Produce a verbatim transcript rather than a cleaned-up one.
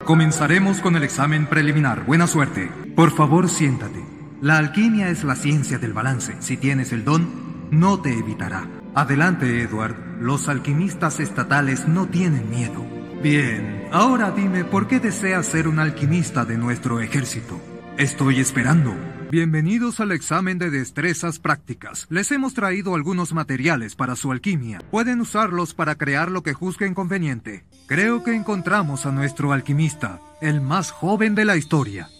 Comenzaremos con el examen preliminar. Buena suerte. Por favor, siéntate. La alquimia es la ciencia del balance. Si tienes el don, no te evitará. Adelante, Edward. Los alquimistas estatales no tienen miedo. Bien, ahora dime por qué deseas ser un alquimista de nuestro ejército. Estoy esperando. Bienvenidos al examen de destrezas prácticas. Les hemos traído algunos materiales para su alquimia. Pueden usarlos para crear lo que juzguen conveniente. Creo que encontramos a nuestro alquimista, el más joven de la historia.